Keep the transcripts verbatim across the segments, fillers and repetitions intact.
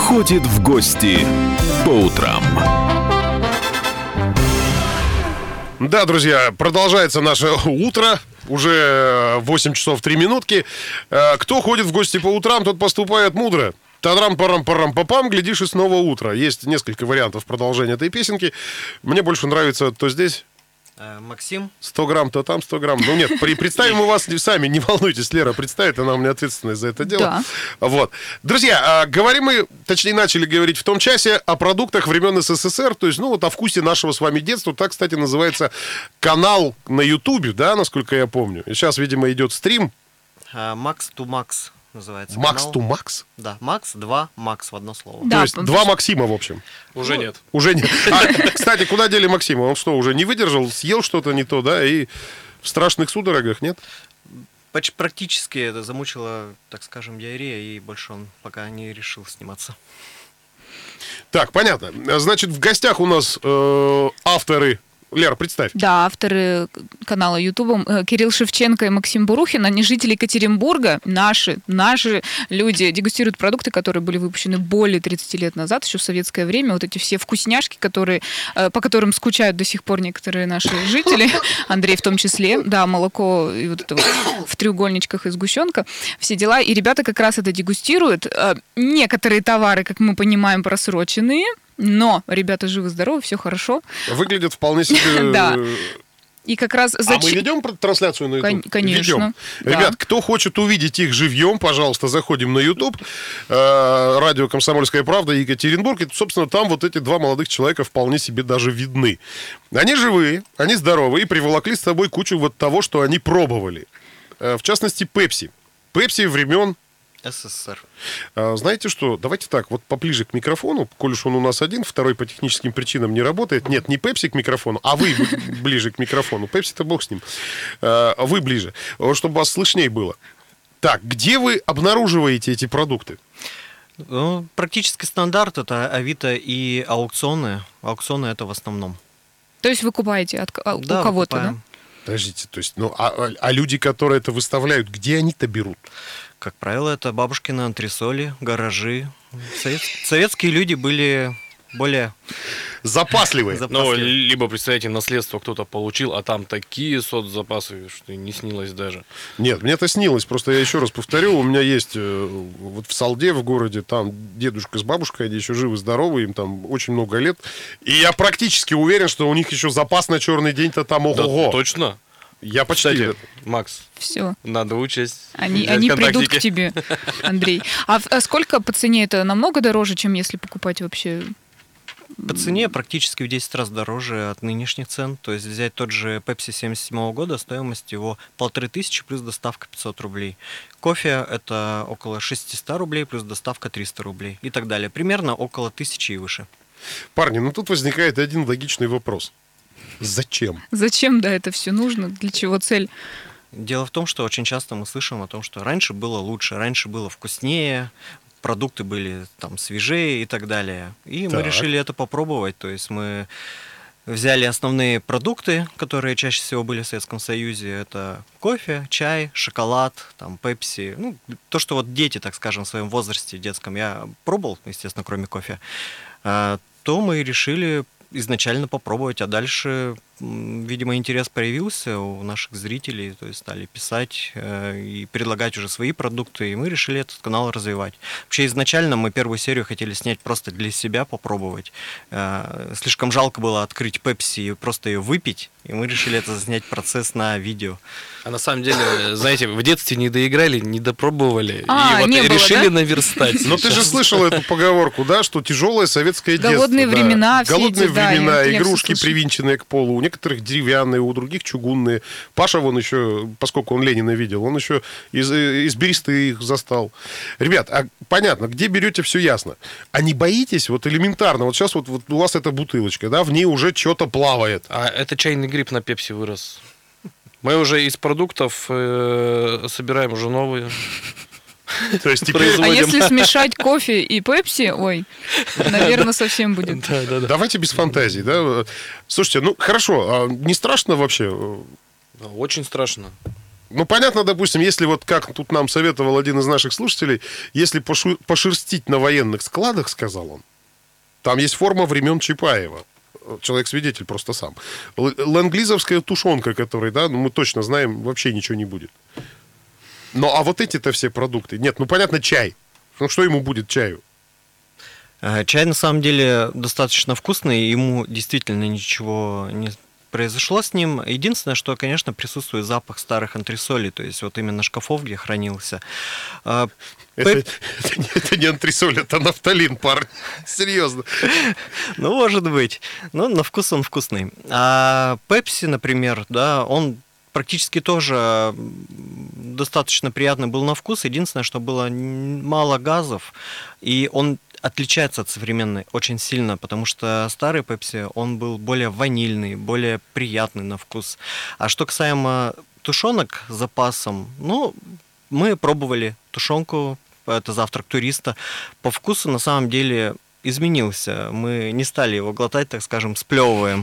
ходит в гости по утрам. Да, друзья, продолжается наше утро. Уже восемь часов три минутки. Кто ходит в гости по утрам, тот поступает мудро. Тадрам-парам-парам-папам, глядишь, и снова утро. Есть несколько вариантов продолжения этой песенки. Мне больше нравится то здесь... Максим. сто грамм, то там сто грамм. Ну нет, при, представим мы вас сами, не волнуйтесь, Лера представит, она у меня ответственность за это дело. Да. Вот. Друзья, а, говорим мы, точнее начали говорить в том часе о продуктах времен СССР, то есть, ну вот о вкусе нашего с вами детства. Так, кстати, называется канал на Ютубе, да, насколько я помню. И сейчас, видимо, идет стрим. Макс ту Макс называется. Макс канал. ту Макс? Да, Макс, два, Макс в одно слово. Да, то есть два Максима, в общем. Уже Ну, нет. Уже нет. А, кстати, куда дели Максима? Он что, уже не выдержал, съел что-то не то, да, и в страшных судорогах, нет? Поч- Практически это замучило, так скажем, диарея, и больше он пока не решил сниматься. Так, понятно. Значит, в гостях у нас э, авторы. Лера, представь. Да, авторы канала YouTube Кирилл Шевченко и Максим Бурухин, они жители Екатеринбурга, наши, наши люди, дегустируют продукты, которые были выпущены более тридцати лет назад, еще в советское время. Вот эти все вкусняшки, которые, по которым скучают до сих пор некоторые наши жители, Андрей в том числе, да, молоко и вот это вот в треугольничках и сгущенка, все дела. И ребята как раз это дегустируют. Некоторые товары, как мы понимаем, просроченные, но ребята живы-здоровы, все хорошо. Выглядят вполне себе... Да. И как раз А зач... мы ведем трансляцию на YouTube? Конечно. Ведем. Да. Ребят, кто хочет увидеть их живьем, пожалуйста, заходим на YouTube. Э, радио «Комсомольская правда» Екатеринбург. И, собственно, там вот эти два молодых человека вполне себе даже видны. Они живые, они здоровые и приволокли с собой кучу вот того, что они пробовали. Э, в частности, Пепси. Пепси времен... СССР. Знаете что, давайте так, вот поближе к микрофону, коль уж он у нас один, второй по техническим причинам не работает. Нет, не Пепси к микрофону, а вы ближе к микрофону. Пепси-то бог с ним. Вы ближе, чтобы вас слышней было. Так, где вы обнаруживаете эти продукты? Ну, практически стандарт — это Авито и аукционы. Аукционы — это в основном. То есть вы купаете от, у Да, кого-то, да? выкупаем. Подождите, то есть, ну, а, а люди, которые это выставляют, где они-то берут? Как правило, это бабушкины антресоли, гаражи. Совет... Советские люди были более... Запасливые. Зап- Ну, После. либо, представьте, наследство кто-то получил, а там такие соцзапасы, что не снилось даже. Нет, мне это снилось. Просто я еще раз повторю, у меня есть э, вот в Салде, в городе, там дедушка с бабушкой, они еще живы-здоровы, им там очень много лет. И я практически уверен, что у них еще запас на черный день-то там Да, ого-го. точно? Я почти... Кстати, Макс, Все. надо учесть. Они, взять они придут контактики. к тебе, Андрей. А, в- а сколько по цене это? Намного дороже, чем если покупать вообще? По цене практически в десять раз дороже от нынешних цен. То есть взять тот же Pepsi семьдесят седьмого года, стоимость его полторы тысячи плюс доставка пятьсот рублей. Кофе — это около шестьсот рублей плюс доставка триста рублей и так далее. Примерно около тысячи и выше. Парни, ну тут возникает один логичный вопрос. Зачем? Зачем, да, это все нужно? Для чего цель? Дело в том, что очень часто мы слышим о том, что раньше было лучше, раньше было вкуснее, продукты были там свежее и так далее. И мы Так. решили это попробовать. То есть мы взяли основные продукты, которые чаще всего были в Советском Союзе. Это кофе, чай, шоколад, там, пепси. Ну, то, что вот дети, так скажем, в своем возрасте детском, я пробовал, естественно, кроме кофе, а, то мы решили изначально попробовать, а дальше, м, видимо, интерес появился у наших зрителей, то есть стали писать э, и предлагать уже свои продукты, и мы решили этот канал развивать. Вообще изначально мы первую серию хотели снять просто для себя, попробовать. Э, слишком жалко было открыть Пепси и просто ее выпить, и мы решили это заснять процесс на видео. А на самом деле, знаете, в детстве не доиграли, не допробовали, А, и вот не было, решили да? наверстать. Но ты же сейчас. слышал эту поговорку, да, что тяжелое советское детство. Голодные да. времена, все Голодные эти, да, времена, я- я игрушки, всё слышала. привинченные к полу. У некоторых деревянные, у других чугунные. Паша, вон еще, поскольку он Ленина видел, он еще из, из бересты их застал. Ребят, а понятно, где берете, все ясно. А не боитесь, вот элементарно, вот сейчас вот, вот у вас эта бутылочка, да, в ней уже что-то плавает. А это чайный гриб на Пепси вырос. Мы уже из продуктов э, собираем уже новые. То есть теперь... А Производим. если смешать кофе и пепси, ой, наверное, совсем будет. Да, да, да. Давайте без фантазий, да. Слушайте, ну хорошо, а не страшно вообще? Очень страшно. Ну, понятно, допустим, если вот как тут нам советовал один из наших слушателей, если пошу- пошерстить на военных складах, сказал он, там есть форма времен Чапаева. Человек-свидетель просто сам. Л- Ленд-лизовская тушенка, которой, да, ну, мы точно знаем, вообще ничего не будет. Ну, а вот эти-то все продукты. Нет, ну, понятно, чай. Ну, что ему будет чаю? Э, Чай на самом деле достаточно вкусный, ему действительно ничего не произошло с ним. Единственное, что, конечно, присутствует запах старых антресолей, то есть вот именно шкафов, где хранился. А, Это, пеп- это, не, это не антресоль, это нафталин, парень. Серьезно. Ну, может быть. Но на вкус он вкусный. А Пепси, например, да, он практически тоже м, достаточно приятный был на вкус. Единственное, что было н- мало газов, и он отличается от современной очень сильно, потому что старый Пепси, он был более ванильный, более приятный на вкус. А что касаемо тушенок с запасом, ну, мы пробовали тушенку, это завтрак туриста. По вкусу на самом деле изменился. Мы не стали его глотать, так скажем, сплевываем.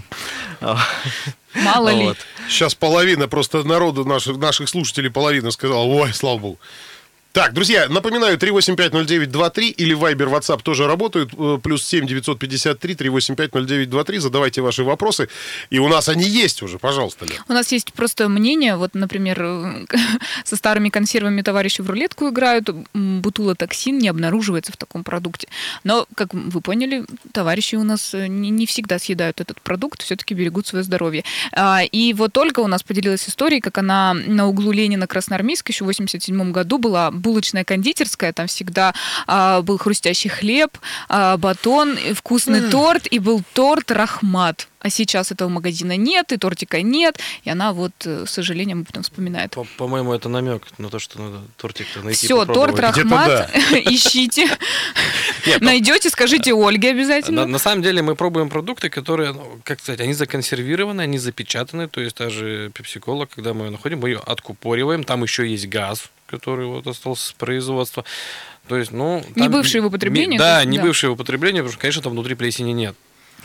Мало ли. Вот. Сейчас половина просто народу, наших, наших слушателей, половина сказала, ой, слава богу. Так, друзья, напоминаю, три восемь пять ноль девять два три или Viber, WhatsApp тоже работают. э, Плюс семь девятьсот пятьдесят три три восемь пять ноль девять два три. Задавайте ваши вопросы. И у нас они есть уже, пожалуйста, Лен. У нас есть просто мнение, вот, например, э, со старыми консервами товарищи в рулетку играют, м, бутулотоксин не обнаруживается в таком продукте. Но, как вы поняли, товарищи у нас э, не, не всегда съедают этот продукт, все-таки берегут свое здоровье. А, И вот Ольга у нас поделилась историей, как она на углу Ленина Красноармейской еще в восемьдесят седьмом году была булочная кондитерская, там всегда а, был хрустящий хлеб, а, батон, и вкусный торт, и был торт Рахмат. А сейчас этого магазина нет, и тортика нет, и она вот, э, с сожалением, об этом вспоминает. По- По-моему, это намек на то, что надо тортик-то найти. Все, торт попробовать. Где-то Рахмат, ищите, Нет, ну, найдете, скажите Ольге На, обязательно. на самом деле мы пробуем продукты, которые, ну, как сказать, они законсервированы, они запечатаны. То есть даже пепси-кола, когда мы ее находим, мы ее откупориваем. Там еще есть газ, который вот остался с производства. То есть, ну, Не там бывшее в ми- употреблении, Да, то есть, не да. бывшее в употреблении, потому что, конечно, там внутри плесени нет.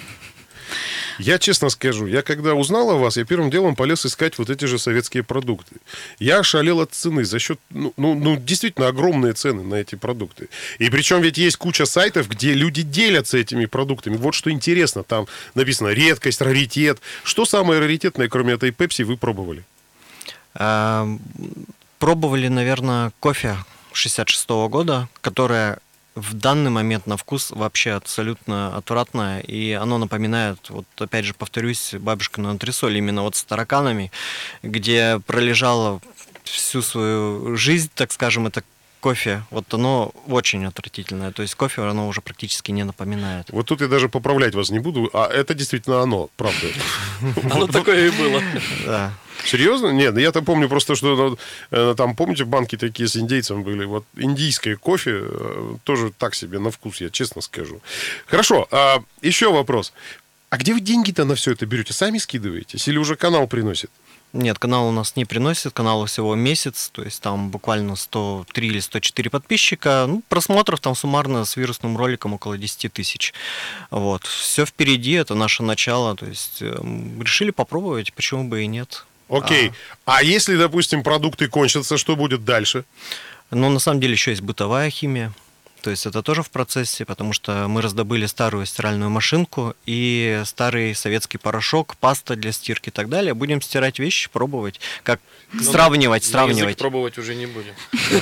Я честно скажу, я когда узнал о вас, я первым делом полез искать вот эти же советские продукты. Я ошалел от цены за счет, ну, ну, ну, действительно огромные цены на эти продукты. И причем ведь есть куча сайтов, где люди делятся этими продуктами. Вот что интересно, там написано редкость, раритет. Что самое раритетное, кроме этой Пепси, вы пробовали? А, Пробовали, наверное, кофе шестьдесят шестого года, которое в данный момент на вкус вообще абсолютно отвратное, и оно напоминает, вот опять же повторюсь, бабушкину антресоль именно вот с тараканами, где пролежало всю свою жизнь, так скажем, это кофе, вот оно очень отвратительное, то есть кофе оно уже практически не напоминает. Вот тут я даже поправлять вас не буду, а это действительно оно, правда. Оно такое и было. Да. Серьезно? Нет, я-то помню просто, что ну, э, там, помните, банки такие с индейцем были. Вот индийское кофе э, тоже так себе на вкус, я честно скажу. Хорошо, а, еще вопрос. А где вы деньги-то на все это берете? Сами скидываетесь или уже канал приносит? Нет, канал у нас не приносит, каналу всего месяц, то есть там буквально сто три или сто четыре подписчика, ну, просмотров там суммарно с вирусным роликом около десять тысяч. Вот. Все впереди, это наше начало, то есть э, решили попробовать, почему бы и нет. Окей. А если, допустим, продукты кончатся, что будет дальше? Но на самом деле еще есть бытовая химия. То есть это тоже в процессе, потому что мы раздобыли старую стиральную машинку и старый советский порошок, паста для стирки и так далее. Будем стирать вещи, пробовать, как сравнивать, На язык сравнивать. пробовать уже не будем.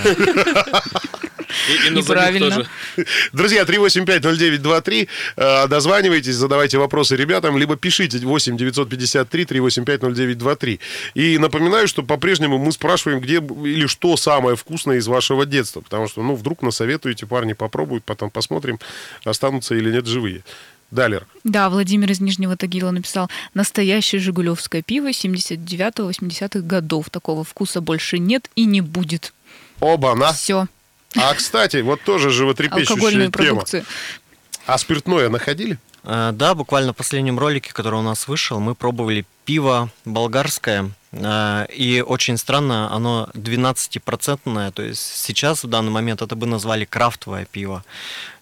И, и на Неправильно. залив тоже. Друзья, три восемь пять ноль девять два три. э, Дозванивайтесь, задавайте вопросы ребятам, либо пишите восемь девятьсот пятьдесят три три восемь пять ноль девять два три. И напоминаю, что по-прежнему мы спрашиваем, где б- или что самое вкусное из вашего детства. Потому что, ну, вдруг насоветуете, парни попробуют, потом посмотрим, останутся или нет живые. Далер. Да, Владимир из Нижнего Тагила написал: настоящее жигулевское пиво семьдесят девятого-восьмидесятых годов. Такого вкуса больше нет и не будет. Оба-на. Все, А, кстати, вот тоже животрепещущая алкогольную тема. продукцию. А спиртное находили? Э, Да, буквально в последнем ролике, который у нас вышел, мы пробовали пиво болгарское. э, И очень странно, оно двенадцатипроцентное. То есть сейчас в данный момент это бы назвали крафтовое пиво.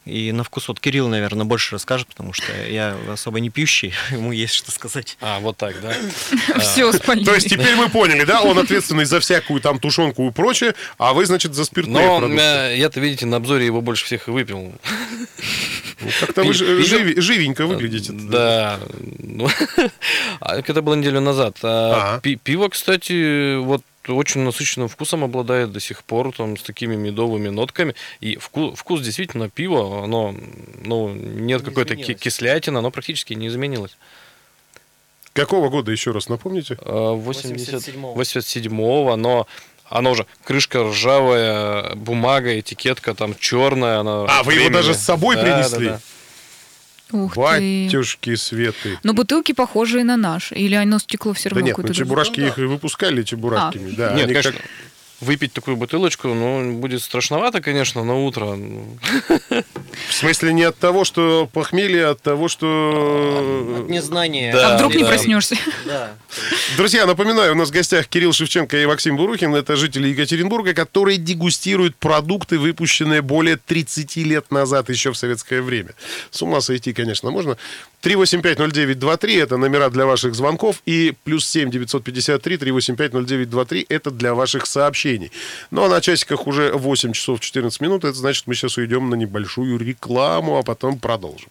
И на вкус вот Кирилл, наверное, больше расскажет, потому что я особо не пьющий, ему есть что сказать. А, вот так, да? Все спалили. То есть теперь мы поняли, да? Он ответственный за всякую там тушенку и прочее, а вы, значит, за спиртные Но продукты. э, я-то, видите, на обзоре его больше всех и выпил. Ну, как-то вы Пи- ж- пиво- живи- живенько выглядите. Да. Ну, а это было неделю назад. А Ага. пи- Пиво, кстати, вот очень насыщенным вкусом обладает до сих пор, там, с такими медовыми нотками. И вкус, вкус действительно пива, оно, ну, нет Не какой-то ки- изменилось. кислятины, оно практически не изменилось. Какого года, еще раз напомните? А, восемьдесят седьмого. восемьдесят седьмого, но оно уже крышка ржавая, бумага, этикетка там черная. Она А, вы его времени- даже с собой Да, принесли? да, да. Ух ты. Батюшки Светы. Но бутылки похожие на наши. Или оно стекло все Да равно нет, ну какое-то чебурашки другое? их и выпускали чебурашками. Да, Нет, они конечно, как- выпить такую бутылочку, ну, будет страшновато, конечно, на утро. Ну, В смысле не от того, что похмелье, а от того, что... От незнания. Да, А вдруг не да. проснешься? Да. Друзья, напоминаю, у нас в гостях Кирилл Шевченко и Максим Бурухин. Это жители Екатеринбурга, которые дегустируют продукты, выпущенные более тридцати лет назад, еще в советское время. С ума сойти, конечно, можно. три восемь пять ноль девять два три это номера для ваших звонков. И плюс семь девятьсот пятьдесят три три восемь пять ноль девять два три это для ваших сообщений. Ну, а на часиках уже восемь часов четырнадцать минут. Это значит, мы сейчас уйдем на небольшую рекламу, а потом продолжим.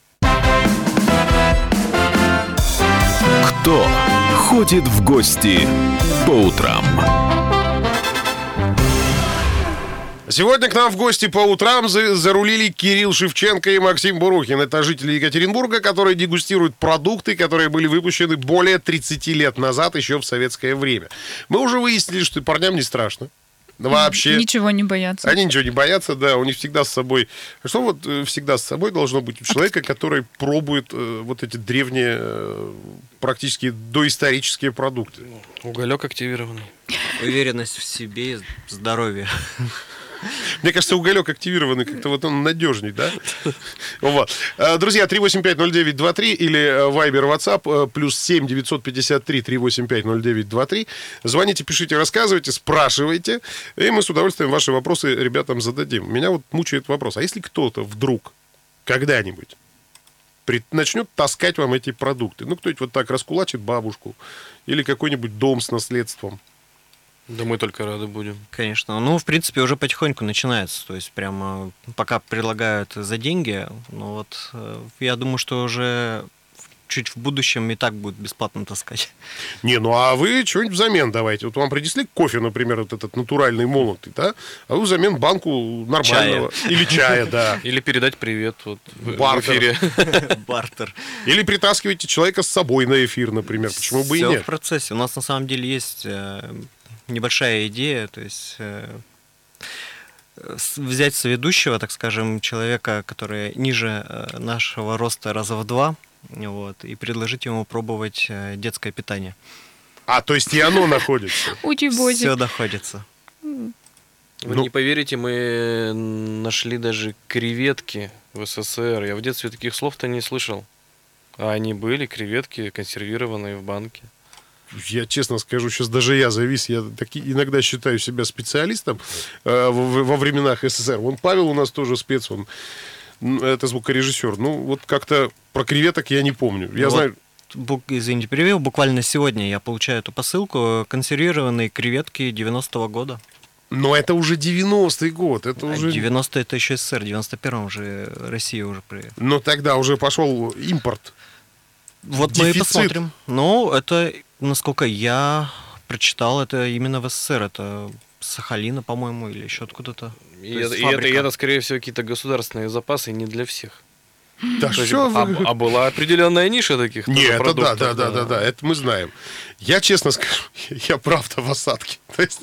Кто ходит в гости по утрам? Сегодня к нам в гости по утрам за- зарулили Кирилл Шевченко и Максим Бурухин. Это жители Екатеринбурга, которые дегустируют продукты, которые были выпущены более тридцати лет назад, еще в советское время. Мы уже выяснили, что парням не страшно. Вообще. Ничего не боятся. Они ничего не боятся, да, у них всегда с собой... Что вот э, всегда с собой должно быть у человека, который пробует э, вот эти древние, э, практически доисторические продукты? уголек активированный. Уверенность в себе, здоровье. Мне кажется, уголек активированный, как-то вот он надежней, да? Вот. Э, Друзья, три восемь пять ноль девять два три или э, Viber, WhatsApp, э, плюс семь девятьсот пятьдесят три три восемь пять ноль девять два три. Звоните, пишите, рассказывайте, спрашивайте, и мы с удовольствием ваши вопросы ребятам зададим. Меня вот мучает вопрос, а если кто-то вдруг, когда-нибудь, при- начнет таскать вам эти продукты, ну, кто-нибудь вот так раскулачит бабушку или какой-нибудь дом с наследством, Да мы только рады будем. Конечно. Ну, в принципе, уже потихоньку начинается. То есть, прямо пока предлагают за деньги, ну вот, э, я думаю, что уже чуть в будущем и так будет бесплатно таскать. Не, ну а вы что-нибудь взамен давайте. Вот вам принесли кофе, например, вот этот натуральный молотый, да? А вы взамен банку нормального. Или чая, да. Или передать привет вот в, в Бартер. эфире. Бартер. Или притаскиваете человека с собой на эфир, например. Почему бы и Всё нет? в процессе. У нас на самом деле есть э, небольшая идея, то есть э, с- взять соведущего, так скажем, человека, который ниже э, нашего роста раза в два, вот, и предложить ему пробовать э, детское питание. А, то есть и оно находится. Учи-бози. Все доходится. Вы Ну. не поверите, мы нашли даже креветки в СССР. Я в детстве таких слов-то не слышал. А они были, креветки, консервированные в банке. Я честно скажу, сейчас даже я завис. Я таки, иногда считаю себя специалистом э, во, во временах СССР. Вон Павел у нас тоже спец, он м, это звукорежиссер. Ну, вот как-то про креветок я не помню. Я Вот. знаю... Бук- Извините, перевел. Буквально сегодня я получаю эту посылку. Консервированные креветки девяностого года. Но это уже девяностый год. Это уже... девяностый это еще СССР, в девяносто первом уже Россия уже при... Но тогда уже пошел импорт. Вот мы и Дефицит. посмотрим. Ну, это, насколько я прочитал, это именно в СССР. Это с Сахалина, по-моему, или еще откуда-то. И, То есть это, и, это, и фабрика. это, скорее всего, какие-то государственные запасы, не для всех. Да То есть, что а, вы... а была определенная ниша таких Не, тоже это да, продуктов, да, да, да, да, это мы знаем. Я честно скажу, я правда в осадке. То есть,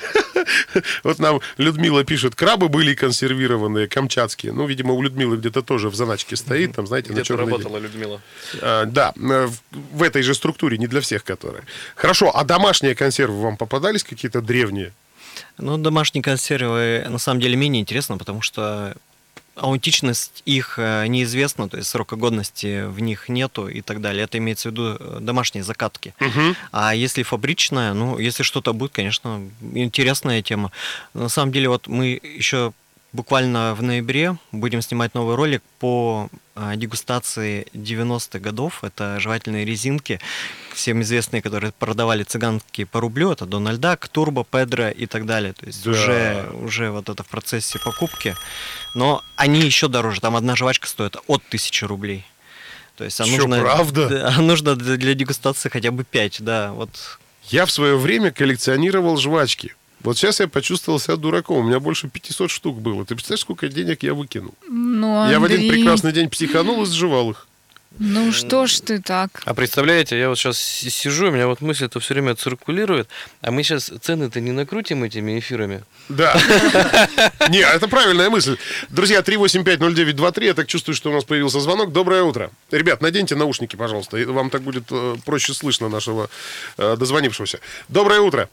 вот нам Людмила пишет, крабы были консервированные, камчатские. Ну, видимо, у Людмилы где-то тоже в заначке стоит, там, знаете, на Где-то черный день. работала Людмила. А, да, э, в, в этой же структуре, не для всех, которые. Хорошо, а домашние консервы вам попадались какие-то древние? Ну, домашние консервы на самом деле менее интересно, потому что аутентичность их э, неизвестна, то есть срока годности в них нету и так далее. Это имеется в виду э, домашние закатки. Угу. А если фабричная, ну, если что-то будет, конечно, интересная тема. На самом деле, вот мы еще буквально в ноябре будем снимать новый ролик по а, дегустации девяностых годов. Это жевательные резинки, всем известные, которые продавали цыганки по рублю. Это Дональд Дак, Турбо, Педро и так далее. То есть Да. уже, уже вот это в процессе покупки. Но они еще дороже. Там одна жвачка стоит от тысячи рублей. То есть а Чё, нужно, правда? Да, нужно для дегустации хотя бы пять, да. Вот. Я в свое время коллекционировал жвачки. Вот сейчас я почувствовал себя дураком. У меня больше пятьсот штук было. Ты представляешь, сколько денег я выкинул? Ну, Я в один Андрей, прекрасный день психанул и сживал их. Ну что ж ты так? А представляете, я вот сейчас сижу, у меня вот мысль это все время циркулирует, а мы сейчас цены-то не накрутим этими эфирами. Да. Не, это правильная мысль. Друзья, три восемь пять ноль девять два три. Я так чувствую, что у нас появился звонок. Доброе утро. Ребят, наденьте наушники, пожалуйста. и Вам так будет э, проще слышно нашего э, дозвонившегося. Доброе утро.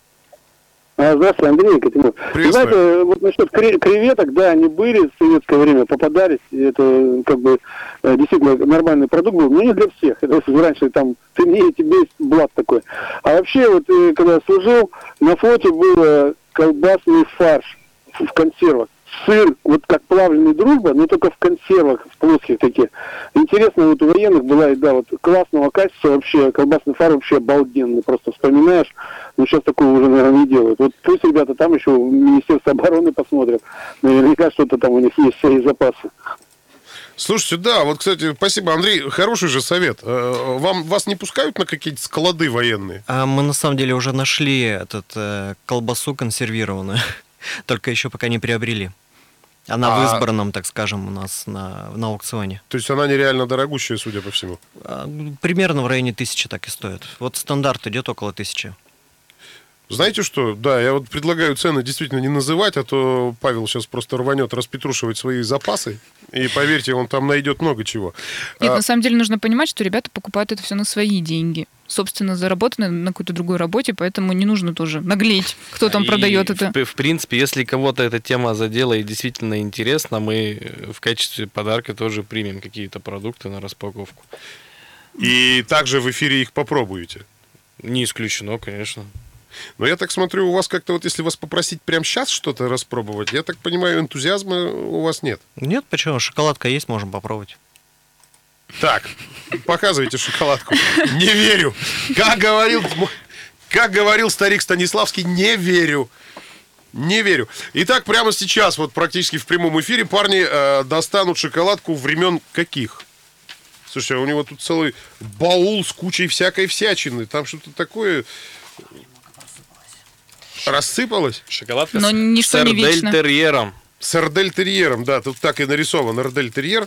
А, Здравствуйте, Андрей Екатеринов. Приветствую. Знаете, вот насчет кре- креветок, да, они были в советское время, попадались, и это как бы э, действительно нормальный продукт был, но не для всех. Это вот раньше там ты мне, тебе есть блат такой. А вообще, вот э, когда я служил, на флоте был э, колбасный фарш в в консервах. Сыр, вот как плавленый дружба, но только в консервах, в плоских таких. Интересно, вот у военных была еда вот классного качества, вообще колбасный фарш вообще обалденный, просто вспоминаешь, но сейчас такого уже, наверное, не делают. Вот пусть ребята там еще в Министерство обороны посмотрят, наверняка что-то там у них есть, свои запасы. Слушайте, да, вот, кстати, спасибо, Андрей, хороший же совет. Э, Вам, вас не пускают на какие-то склады военные? А мы на самом деле уже нашли этот э, колбасу консервированную, только еще пока не приобрели. Она в А- избранном, так скажем, у нас на, на аукционе. То есть она нереально дорогущая, судя по всему. А, примерно в районе тысячи так и стоит. Вот стандарт идет около тысячи. Знаете что? Да, я вот предлагаю цены действительно не называть, а то Павел сейчас просто рванет распетрушивать свои запасы. И поверьте, он там найдет много чего. Нет, А, на самом деле нужно понимать, что ребята покупают это все на свои деньги. Собственно, заработаны на какой-то другой работе, поэтому не нужно тоже наглеть, кто там И продает это. В, в принципе, если кого-то эта тема задела и действительно интересна, мы в качестве подарка тоже примем какие-то продукты на распаковку. И также в эфире их попробуете. Не исключено, конечно. Но я так смотрю, у вас как-то вот, если вас попросить прямо сейчас что-то распробовать, я так понимаю, энтузиазма у вас нет. Нет, почему? Шоколадка есть, можем попробовать. Так, показывайте шоколадку. Не верю. Как говорил, как говорил старик Станиславский, не верю. Не верю. Итак, прямо сейчас, вот практически в прямом эфире, парни э, достанут шоколадку времен каких? Слушай, а у него тут целый баул с кучей всякой всячины. Там что-то такое рассыпалось. Шоколадка Но с ничто не вечно. сэрдель-терьером. С эрдель-терьером, да, тут так и нарисован эрдель-терьер.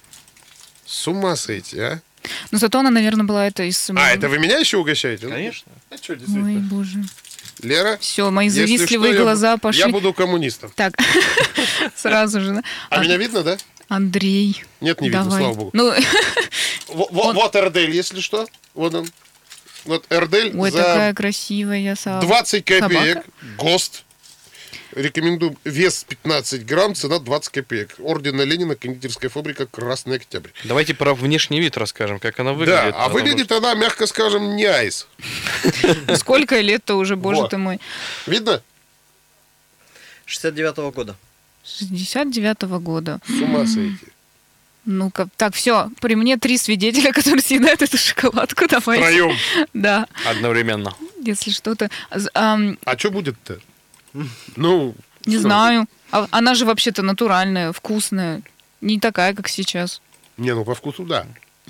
С ума сойти, а? Но зато она, наверное, была это из... А, это вы меня еще угощаете? Ну, Конечно. А что, Ой, действительно? боже. Лера, Все, мои если завистливые что, я глаза бу- пошли. Я буду коммунистом. Так, сразу же. да? А меня видно, да? Андрей. Нет, не видно, давай. слава богу. Ну, Во- во- Вот эрдель, если что. Вот он. Вот эрдель ой, за такая красивая собака. двадцать копеек. Собака? ГОСТ. Рекомендую. Вес пятнадцать грамм, цена двадцать копеек. Ордена Ленина, кондитерская фабрика «Красный Октябрь». Давайте про внешний вид расскажем, как она Да, выглядит. а Она выглядит она, мягко скажем, не айс. Сколько лет-то уже, боже Вот. ты мой. Видно? шестьдесят девятого года. шестьдесят девятого года. С ума сойти. Ну-ка, так, все, при мне три свидетеля, которые съедают эту шоколадку. Давай. Втроем. Да, Одновременно. если что-то... З- ам, А что будет-то? Ну, не что? знаю. А- она же вообще-то натуральная, вкусная. Не такая, как сейчас. Не, ну по вкусу да.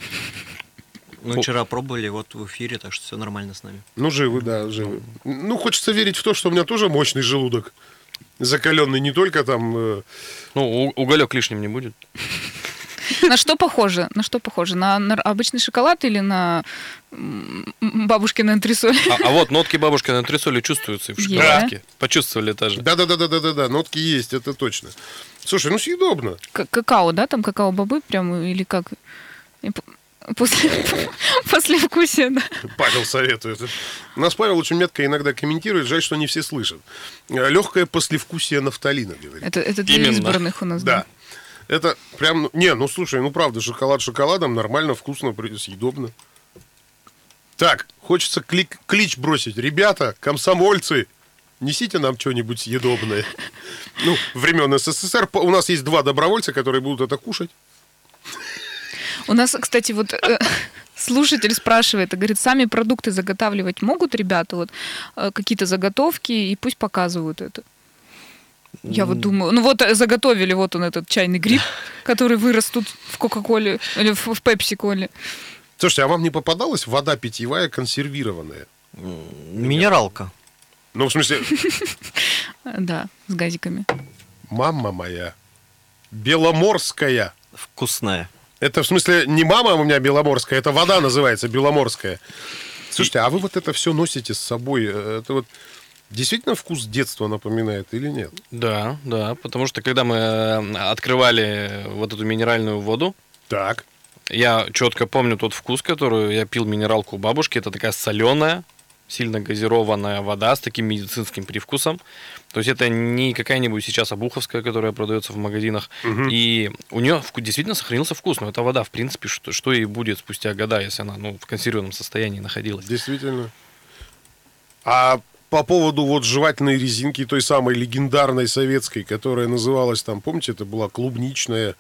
Мы вчера пробовали вот в эфире, так что все нормально с нами. Ну, живы, да, живы. Ну, хочется верить в то, что у меня тоже мощный желудок. Закаленный не только там... э, Ну, у- уголек лишним не будет. На что похоже? На что похоже? На, на обычный шоколад или на м, бабушкины антресоли? А, а вот нотки бабушки на антресоли чувствуются и в Есть. шоколадке. Почувствовали даже. Да-да-да-да-да-да, нотки есть, это точно. Слушай, ну съедобно. К- какао, да? Там какао-бобы прям или как? И п- После, после вкусия, да. Павел советует. У нас Павел очень метко иногда комментирует, жаль, что не все слышат. Легкое послевкусие нафталина, говорит. Это, это для Именно. избранных у нас, Да. да. Это прям... ну, Не, ну слушай, ну правда, шоколад шоколадом нормально, вкусно, при- съедобно. Так, хочется клик, клич бросить. Ребята, комсомольцы, несите нам что-нибудь съедобное. Ну, времен СССР. У нас есть два добровольца, которые будут это кушать. У нас, кстати, вот э, слушатель спрашивает, говорит, сами продукты заготавливать могут ребята? Вот э, какие-то заготовки, и пусть показывают это. Я вот думаю, ну вот заготовили вот он этот чайный гриб, который вырос тут в Кока-Коле или в, в Пепси-Коле. Слушайте, а вам не попадалась вода питьевая консервированная? Минералка. Ну, в смысле... Да, с газиками. Мама моя, беломорская. Вкусная. Это, в смысле, не мама у меня беломорская, это вода называется беломорская. Слушайте, а вы вот это все носите с собой? Это вот действительно вкус детства напоминает или нет? Да, да, потому что когда мы открывали вот эту минеральную воду, так. Я четко помню тот вкус, который я пил минералку у бабушки. Это такая соленая, сильно газированная вода с таким медицинским привкусом. То есть это не какая-нибудь сейчас обуховская, которая продается в магазинах. Угу. И у нее действительно сохранился вкус. Но эта вода, в принципе, что, что и будет спустя года, если она ну, в консервированном состоянии находилась. Действительно. А по поводу вот жевательной резинки, той самой легендарной советской, которая называлась там, помните, это была клубничная...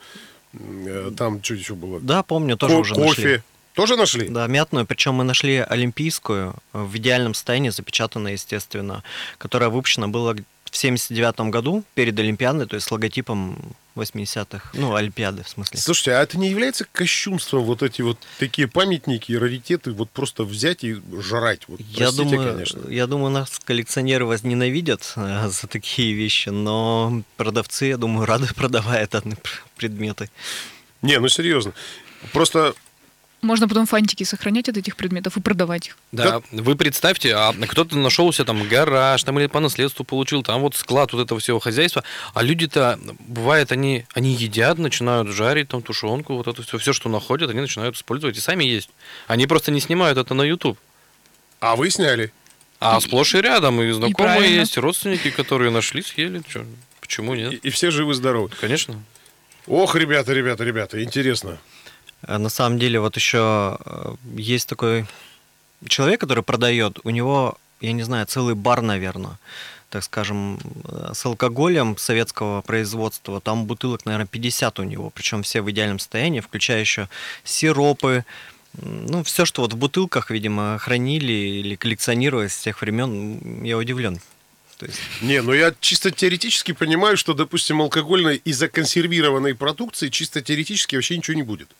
Там что еще было? Да, помню, тоже Ко- уже кофе. нашли. Тоже нашли? Да, мятную. Причем мы нашли олимпийскую, в идеальном состоянии, запечатанную, естественно, которая выпущена была в семьдесят девятом году перед Олимпиадой, то есть с логотипом восьмидесятых, ну, Олимпиады, в смысле. Слушайте, а это не является кощунством вот эти вот такие памятники, раритеты вот просто взять и жрать? Вот, я, простите, думаю, конечно. я думаю, нас коллекционеры возненавидят э, за такие вещи, но продавцы, я думаю, рады продавая данные предметы. Не, ну серьезно. Просто... Можно потом фантики сохранять от этих предметов и продавать их. Да, как? Вы представьте, а кто-то нашел у себя там гараж, там или по наследству получил, там вот склад вот этого всего хозяйства, а люди-то, бывает, они, они едят, начинают жарить там тушенку, вот это все, все, что находят, они начинают использовать и сами есть. Они просто не снимают это на YouTube. А вы сняли? А сплошь и рядом, и знакомые и есть, родственники, которые нашли, съели, что, почему нет? И, и все живы-здоровы. Конечно. Ох, ребята, ребята, ребята, интересно. На самом деле, вот еще есть такой человек, который продает, у него, я не знаю, целый бар, наверное, так скажем, с алкоголем советского производства. Там бутылок, наверное, пятьдесят у него, причем все в идеальном состоянии, включая еще сиропы, ну, все, что вот в бутылках, видимо, хранили или коллекционировали с тех времен, я удивлен. То есть... Не, ну я чисто теоретически понимаю, что, допустим, алкогольной и законсервированной продукции чисто теоретически вообще ничего не будет.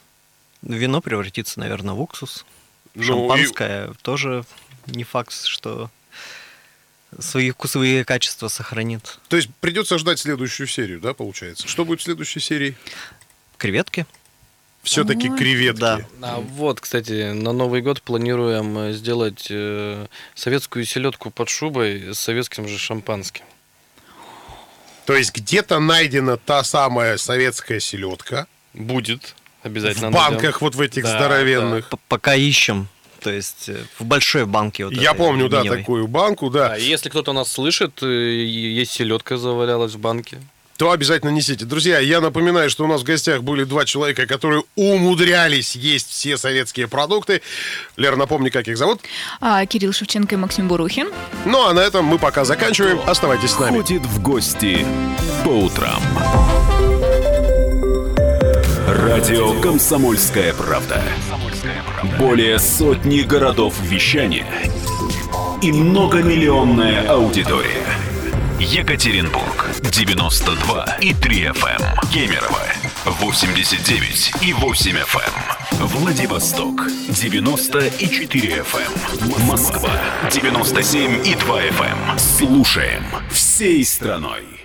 Вино превратится, наверное, в уксус. Ну, шампанское и... тоже не факт, что свои вкусовые качества сохранит. То есть придется ждать следующую серию, да, получается? Что будет в следующей серии? Креветки. Все-таки Ой. креветки. Да. А вот, кстати, на Новый год планируем сделать э, советскую селедку под шубой с советским же шампанским. То есть где-то найдена та самая советская селедка. Будет. Обязательно. В банках вот в этих Да, здоровенных. П- Пока ищем. То есть в большой банке. Вот Я этой помню, да, алюминиевой. такую банку, да. А если кто-то нас слышит, и есть селедка завалялась в банке. То обязательно несите. Друзья, я напоминаю, что у нас в гостях были два человека, которые умудрялись есть все советские продукты. Лера, напомни, как их зовут. А, Кирилл Шевченко и Максим Бурухин. Ну, а на этом мы пока заканчиваем. Оставайтесь с нами. Ходит в гости по утрам. Радио «Комсомольская правда». Более сотни городов вещания и многомиллионная аудитория. Екатеринбург девяносто два и три эф эм, Кемерово восемьдесят девять и восемь эф эм, Владивосток девяносто и четыре эф эм, Москва девяносто семь и два эф эм. Слушаем всей страной.